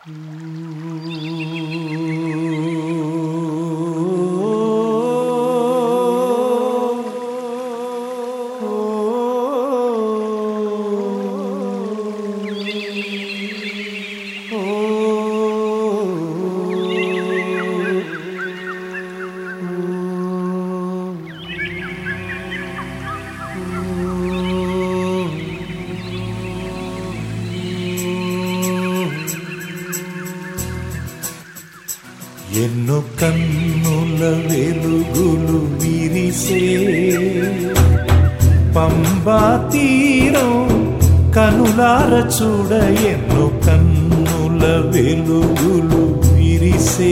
ఎన్నో కన్నుల వెలుగులు విరిసే పంబా తీరం కనులార చూడ. ఎన్నో కన్నుల వెలుగులు విరిసే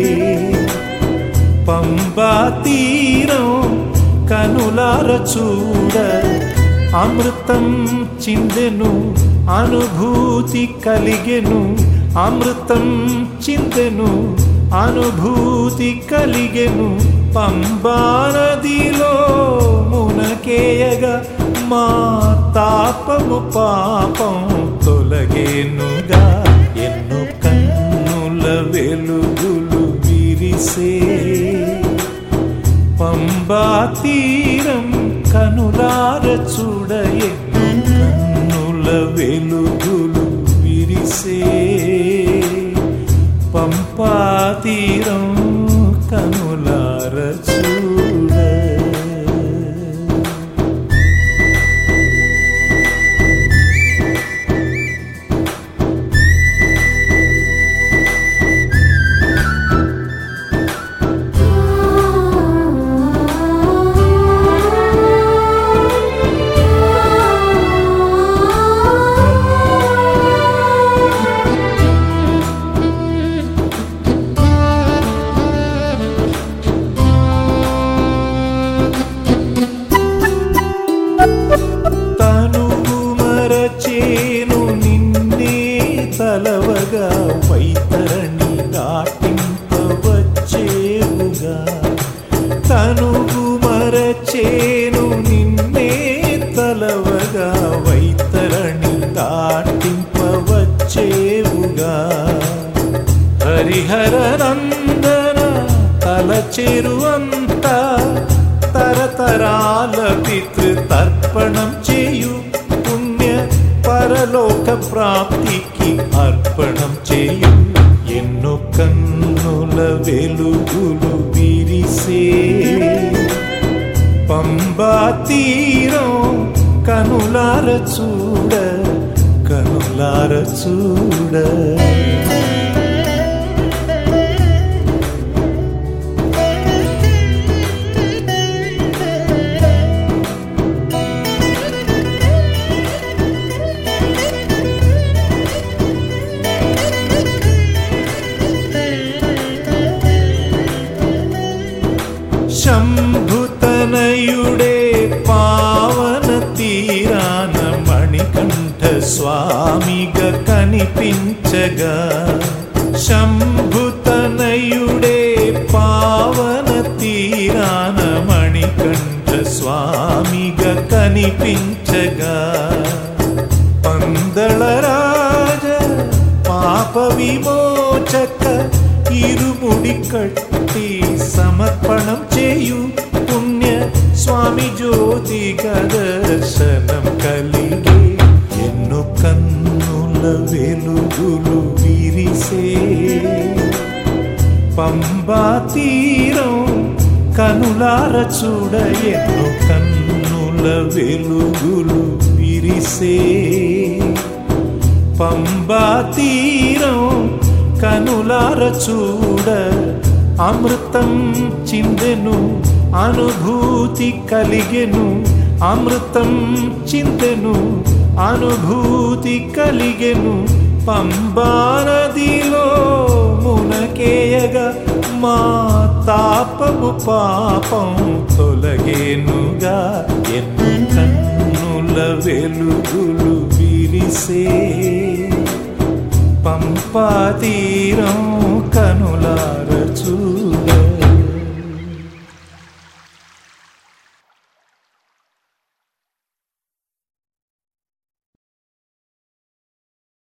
పంబా తీరం కనులార చూడ. అమృతం చిందెను అనుభూతి కలిగెను, అమృతం చిందెను అనుభూతి కలిగెను. పంబా నదిలో మునకేయగా మా తాపము పాపం తొలగేనుగా. ఎన్నో కన్నుల వెలుగులు విరిసే పంబా తీరం కనులార చూడ. ఎన్నో కన్నుల వెలుగులు విరిసే పంపా తీరం కనులార చూడ. చేను నిన్నే తలవగా వైతరణి దాటింపవచ్చేవుగా. తనుగు మరచేను నిన్నే తలవగా వైతరణి దాటింపవచ్చేవుగా. హరిహర నందన తలచెరువంత తరతరాల పితృతర్పణం చేయు. పరలోక ప్రాప్తికి అర్పణం చేయు. ఎన్నో కన్నుల వెలుగులు విరిసే పంబా తీరం కనులార చూడ, కనులార చూడ. శంభుతనయుడే పావన తీరాన మణికంఠ స్వామిగా కనిపించగా. శంభుతనయుడే పావన తీరాన మణికంఠ స్వామిగా కనిపించగా. పందళరాజ పాప విమోచక ఇరుముడి కట్టి సమర్పణం చేయు. పుణ్య స్వామి జ్యోతిగా దర్శనం కలిగే. ఎన్నో కన్నుల వెలుగులు విరిసే పంబా తీరం కనులార చూడ. ఎన్నో కన్నుల వెలుగులు విరిసే పంబా తీరం కనులార చూడ. అమృతం చిందెను అనుభూతి కలిగెను, అమృతం చిందెను అనుభూతి కలిగెను. పంబా నదిలో మునకేయగా మా తాపము పాపం తొలగేనుగా. ఎన్నో కన్నుల వెలుగులు విరిసే పంపా తీరం కనులార